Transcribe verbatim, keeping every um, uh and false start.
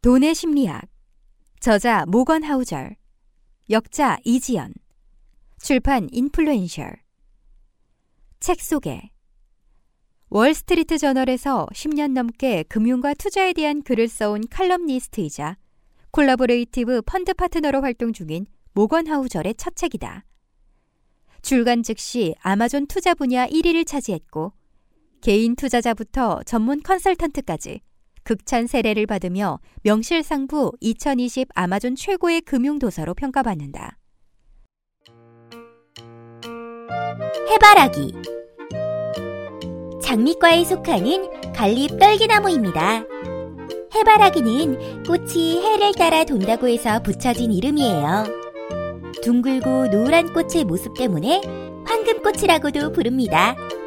돈의 심리학. 저자 모건 하우절. 역자 이지연. 출판 인플루엔셜. 책 소개. 월스트리트 저널에서 십 년 넘게 금융과 투자에 대한 글을 써온 칼럼니스트이자 콜라보레이티브 펀드 파트너로 활동 중인 모건 하우절의 첫 책이다. 출간 즉시 아마존 투자 분야 일 위를 차지했고 개인 투자자부터 전문 컨설턴트까지 극찬 세례를 받으며 명실상부 이천이십 아마존 최고의 금융도서로 평가받는다. 해바라기. 장미과에 속하는 갈립 떨기나무입니다. 해바라기는 꽃이 해를 따라 돈다고 해서 붙여진 이름이에요. 둥글고 노란 꽃의 모습 때문에 황금꽃이라고도 부릅니다.